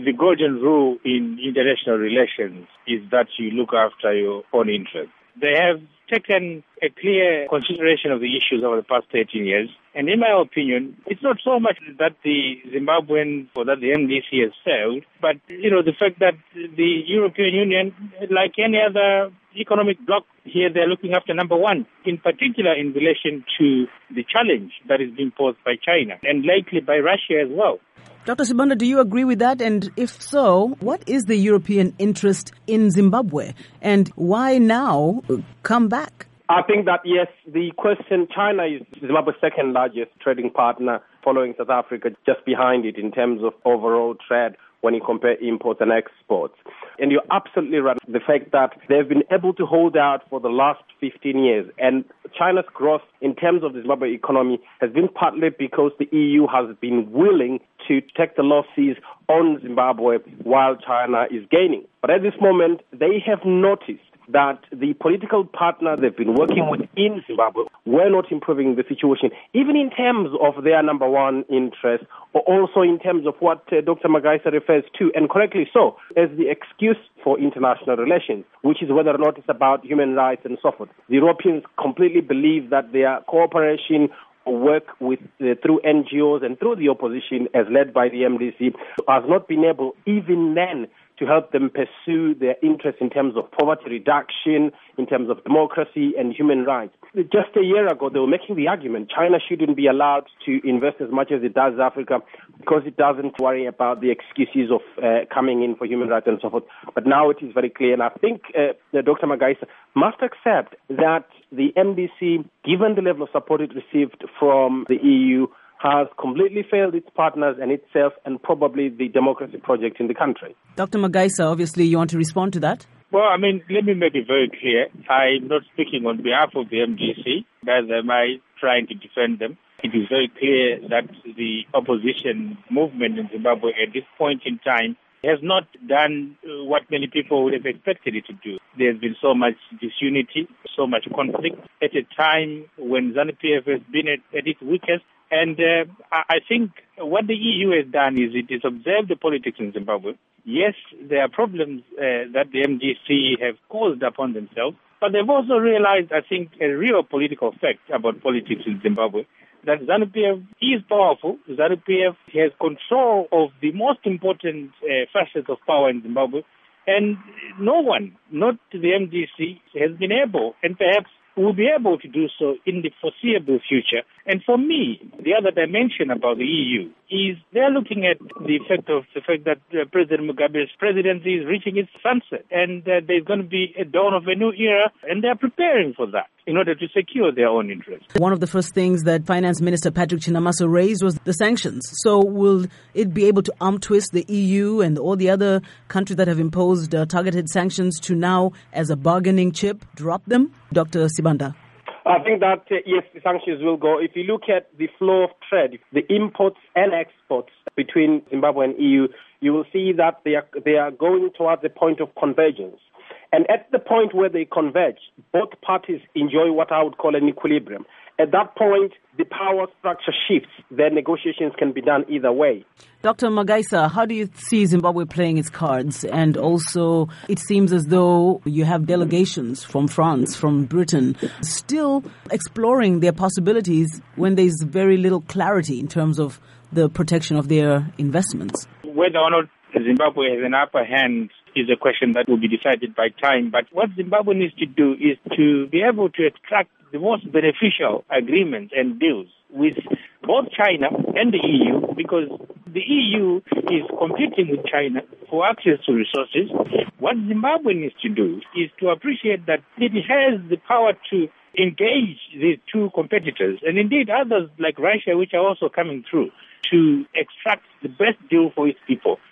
the golden rule in international relations is that you look after your own interests. They have taken a clear consideration of the issues over the past 13 years. And in my opinion, it's not so much that the Zimbabwean or that the MDC has failed, but, the fact that the European Union, like any other economic bloc here, they're looking after number one, in particular in relation to the challenge that is being posed by China and lately by Russia as well. Dr. Sibanda, do you agree with that? And if so, what is the European interest in Zimbabwe? And why now come back? I think that, yes, the question, China is Zimbabwe's second largest trading partner, following South Africa just behind it in terms of overall trade when you compare imports and exports. And you're absolutely right. The fact that they've been able to hold out for the last 15 years. And China's growth in terms of the Zimbabwe economy has been partly because the EU has been willing to take the losses on Zimbabwe while China is gaining. But at this moment, they have noticed that the political partner they've been working with in Zimbabwe were not improving the situation, even in terms of their number one interest, or also in terms of what Dr. Magaisa refers to, and correctly so, as the excuse for international relations, which is whether or not it's about human rights and so forth. The Europeans completely believe that their cooperation work with through NGOs and through the opposition as led by the MDC has not been able even then to help them pursue their interests in terms of poverty reduction, in terms of democracy and human rights. Just a year ago, they were making the argument China shouldn't be allowed to invest as much as it does Africa because it doesn't worry about the excuses of coming in for human rights and so forth. But now it is very clear, and I think Dr. Magaisa must accept that the MDC, given the level of support it received from the EU, has completely failed its partners and itself and probably the democracy project in the country. Dr. Magaisa, obviously you want to respond to that? Well, let me make it very clear. I'm not speaking on behalf of the MDC, neither am I trying to defend them. It is very clear that the opposition movement in Zimbabwe at this point in time has not done what many people would have expected it to do. There's been so much disunity, so much conflict at a time when ZANU-PF has been at its weakest. And I think what the EU has done is it has observed the politics in Zimbabwe. Yes, there are problems that the MDC have caused upon themselves, but they've also realized, I think, a real political fact about politics in Zimbabwe, that ZANU-PF is powerful. ZANU-PF has control of the most important facets of power in Zimbabwe, and no one, not the MDC, has been able, and perhaps will be able to do so in the foreseeable future. And for me, the other dimension about the EU is they're looking at the fact that President Mugabe's presidency is reaching its sunset, and there's going to be a dawn of a new era, and they're preparing for that in order to secure their own interests. One of the first things that Finance Minister Patrick Chinamaso raised was the sanctions. So will it be able to arm twist the EU and all the other countries that have imposed targeted sanctions to now, as a bargaining chip, drop them? Dr. Sibanda. I think that, yes, the sanctions will go. If you look at the flow of trade, the imports and exports between Zimbabwe and EU, you will see that they are going towards a point of convergence. And at the point where they converge, both parties enjoy what I would call an equilibrium. At that point, the power structure shifts. Then negotiations can be done either way. Dr. Magaisa, how do you see Zimbabwe playing its cards? And also, it seems as though you have delegations from France, from Britain, still exploring their possibilities when there's very little clarity in terms of the protection of their investments. Whether or not Zimbabwe has an upper hand is a question that will be decided by time. But what Zimbabwe needs to do is to be able to extract the most beneficial agreements and deals with both China and the EU, because the EU is competing with China for access to resources. What Zimbabwe needs to do is to appreciate that it has the power to engage these two competitors, and indeed others like Russia, which are also coming through, to extract the best deal for its people.